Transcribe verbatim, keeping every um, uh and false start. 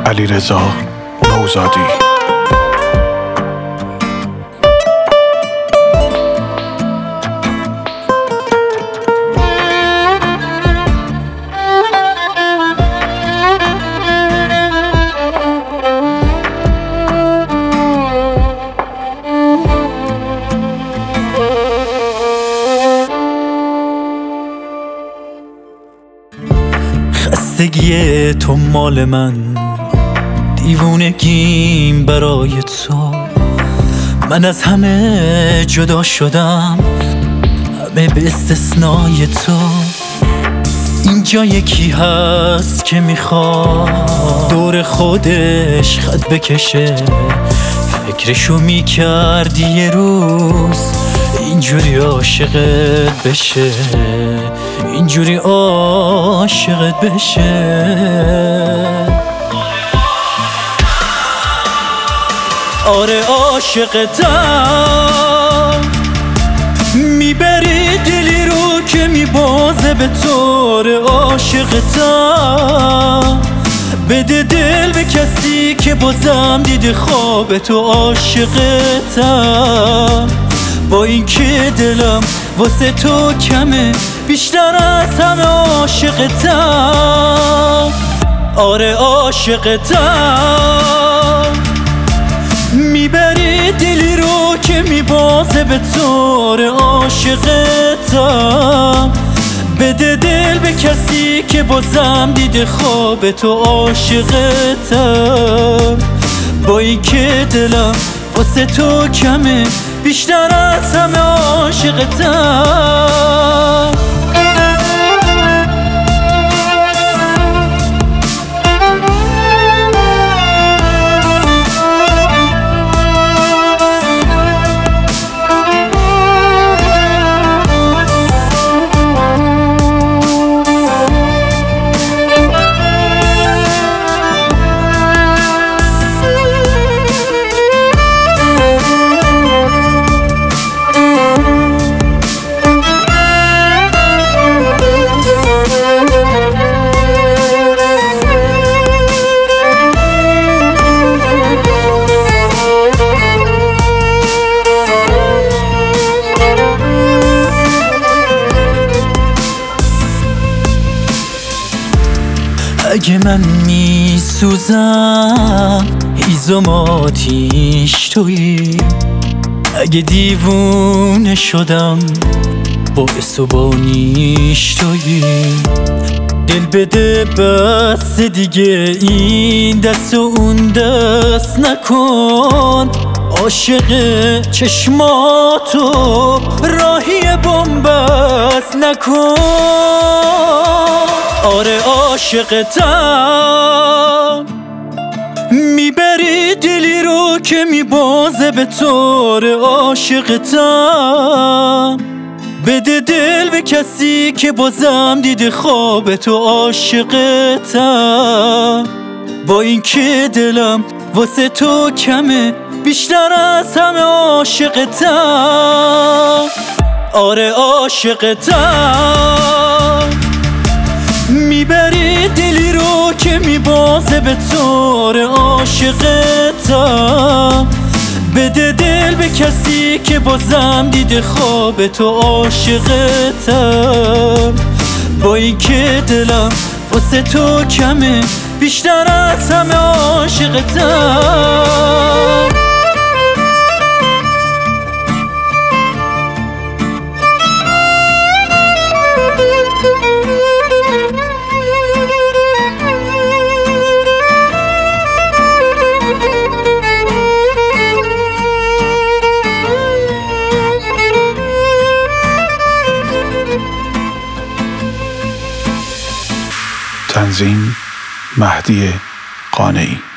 علیرضا نوزادی. خستگی تو مال من، دیوونگیم برای تو. من از همه جدا شدم، همه به استثنای تو. اینجا یکی هست که میخواد دور خودش خط بکشه. فکرشو میکردی یه روز اینجوری عاشقت بشه، اینجوری عاشقت بشه. آره عاشقتم، میبری دلی رو که میبازه به طور. عاشقتم، بده دل به کسی که بازم دیده خواب تو. عاشقتم، با این که دلم واسه تو کمه، بیشتر از همه عاشقتم. آره عاشقتم، میبری دلی رو که میبازه به طور. عاشقتم، بده دل به کسی که بازم دیده خواب تو. عاشقتم، با این که دلم واسه تو کمه، بیشتر از همه عاشقتم. اگه من میسوزم هیزم آتیش تویی. اگه دیوونه شدم باعث و بانیش تویی. دل بده بس دیگه این دست و اون دست نکن. عاشق چشماتو راهی بن‌بست نکن. آره عاشقتم، میبری دلی رو که میبازه به طور. عاشقتم، بده دل به کسی که بازم دیده خواب تو. عاشقتم، با این که دلم واسه تو کمه، بیشتر از همه عاشقتم. آره عاشقتم، میبری دلی رو که میبازه به طور. عاشقتم، بده دل به کسی که بازم دیده خواب تو. عاشقتم، با این که دلم واسه تو کمه، بیشتر از همه عاشقتم. تنظیم مهدی قانعی.